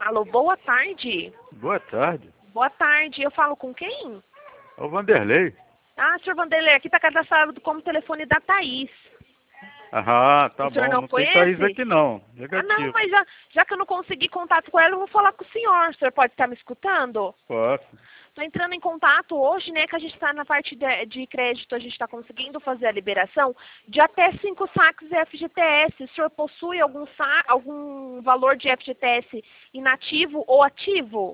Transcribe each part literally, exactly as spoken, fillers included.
Alô, boa tarde. Boa tarde. Boa tarde, eu falo com quem? É o Vanderlei. Ah, senhor Vanderlei, aqui está cadastrado como telefone da Thaís. Ah, tá O senhor bom. não Não tem Thaís conhece? aqui não. Ah, não, Negativo. mas já, já que eu não consegui contato com ela, eu vou falar com o senhor. O senhor pode estar me escutando? Posso. Estou entrando em contato hoje, né, que a gente está na parte de, de crédito, a gente está conseguindo fazer a liberação de até cinco saques F G T S. O senhor possui algum, sa algum valor de F G T S inativo ou ativo?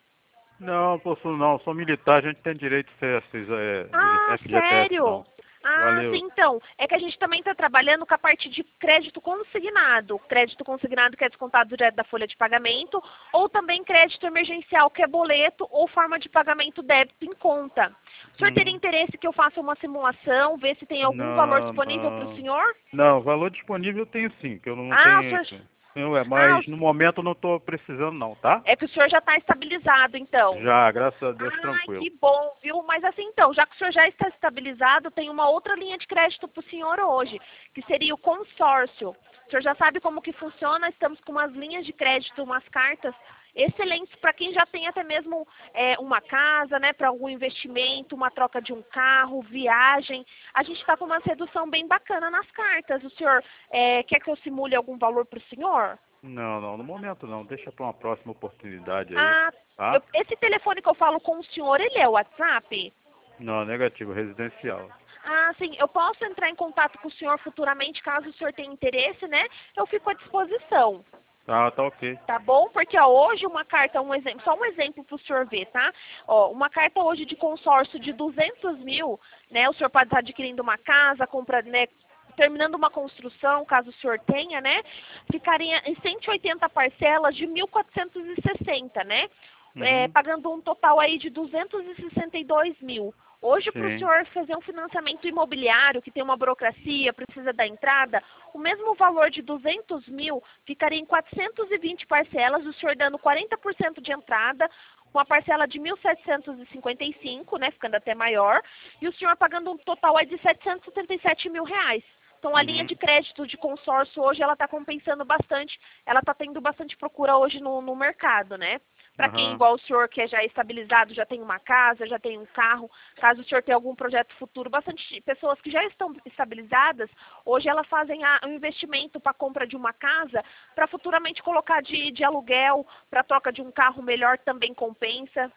Não, possuo não. Sou militar, a gente tem direito a ser esses, é, Ah, F G T S sério? não. Ah, sim, Valeu. então. É que a gente também está trabalhando com a parte de crédito consignado. Crédito consignado que é descontado direto da folha de pagamento, ou também crédito emergencial, que é boleto ou forma de pagamento débito em conta. O senhor teria Uhum. interesse que eu faça uma simulação, ver se tem algum valor Não, disponível para o não. senhor? Não, valor disponível eu tenho sim, que eu não Ah, o tenho. senhor... Tenho, é, Ah, mas no momento eu não estou precisando não, tá? é que o senhor já está estabilizado, então. Já, graças a Deus, Ai, tranquilo. que bom, viu? Mas assim, então, já que o senhor já está estabilizado, tem uma outra linha de crédito para o senhor hoje, que seria o consórcio. O senhor já sabe como que funciona, estamos com umas linhas de crédito, umas cartas excelentes para quem já tem até mesmo é, uma casa, né, para algum investimento, uma troca de um carro, viagem. A gente está com uma redução bem bacana nas cartas. O senhor é, quer que eu simule algum valor para o senhor? Não, não, no momento não. Deixa para uma próxima oportunidade aí, Ah, tá? eu- esse telefone que eu falo com o senhor, ele é o WhatsApp? Não, negativo, residencial. Ah, sim, eu posso entrar em contato com o senhor futuramente, caso o senhor tenha interesse, né? Eu fico à disposição, Tá, tá ok. tá bom? Porque ó, hoje uma carta, um exemplo, só um exemplo para o senhor ver, tá? Ó, uma carta hoje de consórcio de duzentos mil, né? O senhor pode estar adquirindo uma casa, compra, né? Terminando uma construção, caso o senhor tenha, né? Ficaria em cento e oitenta parcelas de mil quatrocentos e sessenta, né? É, Uhum. pagando um total aí de duzentos e sessenta e dois mil. Hoje, para o Sim. senhor fazer um financiamento imobiliário, que tem uma burocracia, precisa da entrada, o mesmo valor de duzentos mil ficaria em quatrocentos e vinte parcelas, o senhor dando quarenta por cento de entrada, uma parcela de mil setecentos e cinquenta e cinco, né, ficando até maior, e o senhor pagando um total aí de setecentos e setenta e sete mil reais. Então, a linha Uhum. de crédito de consórcio hoje, ela está compensando bastante, ela está tendo bastante procura hoje no, no mercado, né? Para quem, Aham. igual o senhor, que é já estabilizado, já tem uma casa, já tem um carro, caso o senhor tenha algum projeto futuro, bastante pessoas que já estão estabilizadas, hoje elas fazem a, um investimento para a compra de uma casa, para futuramente colocar de, de aluguel, para troca de um carro melhor também compensa.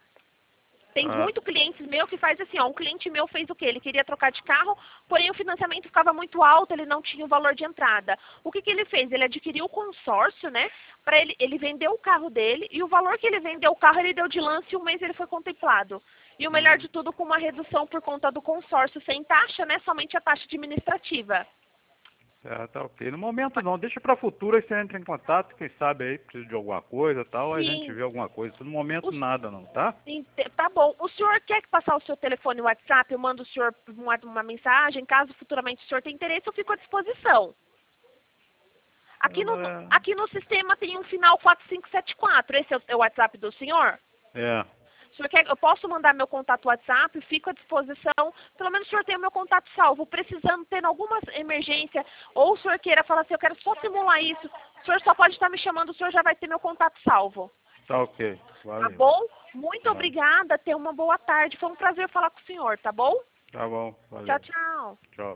Tem Ah, muitos clientes meus que faz assim, ó, um cliente meu fez o quê? Ele queria trocar de carro, porém o financiamento ficava muito alto, ele não tinha o valor de entrada. O que que ele fez? Ele adquiriu o consórcio, né? Para ele, ele vendeu o carro dele e o valor que ele vendeu o carro ele deu de lance e um mês ele foi contemplado. E o melhor uhum. de tudo com uma redução por conta do consórcio sem taxa, né? Somente a taxa administrativa. Tá, tá ok. No momento não, deixa para futuro, aí você entra em contato, quem sabe aí precisa de alguma coisa e tal, aí a gente Sim. vê alguma coisa. No momento O, nada não, tá? ente- tá bom. O senhor quer que passar o seu telefone e WhatsApp? Eu mando o senhor uma, uma mensagem. Caso futuramente o senhor tenha interesse, eu fico à disposição. Aqui no, É, aqui no sistema tem um final quatro cinco sete quatro. Esse é o, é o WhatsApp do senhor? é. O senhor quer, eu posso mandar meu contato WhatsApp, fico à disposição. Pelo menos o senhor tem o meu contato salvo. Precisando, tendo alguma emergência, ou o senhor queira falar assim, eu quero só simular isso, o senhor só pode estar me chamando, o senhor já vai ter meu contato salvo. Tá ok. Tá Valeu. bom? Muito Tá, obrigada, tenha uma boa tarde. Foi um prazer falar com o senhor, tá bom? tá bom, Tchau, valeu. tchau. Tchau.